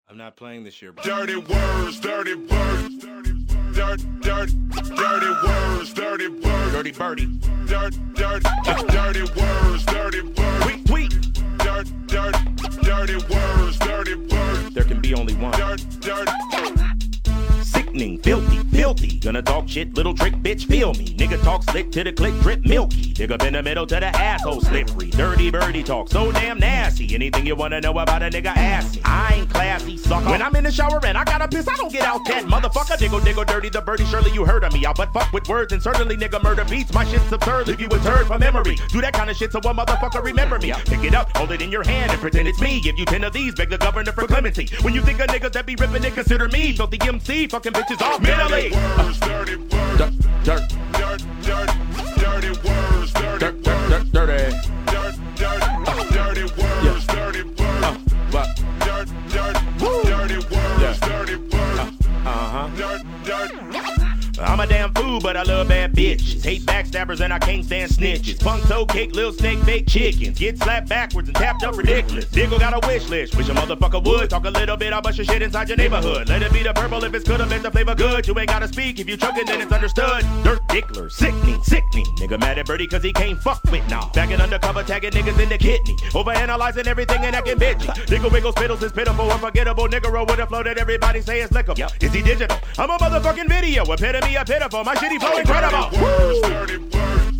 I'm not playing this year, bro. Dirty words, dirty words, dirty words, dirty words, Dirty birdie. dirty words, dirty words, Tweet. dirty words, dirty words, There can be only one. dirty. Sickening, filthy. Gonna talk shit, little trick, bitch, feel me. Nigga talk slick to the click, drip milky. Dig up in the middle to the asshole slippery. Dirty birdie talk, so damn nasty. Anything you wanna know about a nigga, ass it. I ain't classy, sucker. When I'm in the shower and I gotta piss, I don't get out that motherfucker. Diggle, dirty, the birdie, surely you heard of me. I'll but fuck with words and certainly nigga murder beats. My shit's absurd, leave you with turd from memory. Do that kind of shit so one motherfucker remember me. Pick it up, hold it in your hand and pretend it's me. Give you 10 of these, beg the governor for clemency. When you think of niggas that be ripping it, consider me. Filthy MC, fucking bitches off mentally. Dirty words, Dirt. dirty words, dirty words, Dirty. dirty words, dirty words, What? dirty words, dirty words, I'm a damn fool, but I love bad bitches. Hate backstabbers and I can't stand snitches. Punk toe cake, little snake, fake chickens. Get slapped backwards and tapped up ridiculous. Diggle got a wish list. Wish a motherfucker would talk a little bit. I'll bust your shit inside your neighborhood. Let it be the purple if it's good, if the flavor good. You ain't gotta speak. If you choking, then it's understood. Dirt dickler, sickening. Nigga mad at Birdie cause he can't fuck with now. Back in undercover, tagging niggas in the kidney. Overanalyzing everything and acting bitchy. Diggle wiggle spittles is pitiful, unforgettable. Nigga roll with a flow that everybody say is lickable. Is he digital? I'm a motherfucking video. Epitome of pitiful. My shitty flow incredible. dirty words,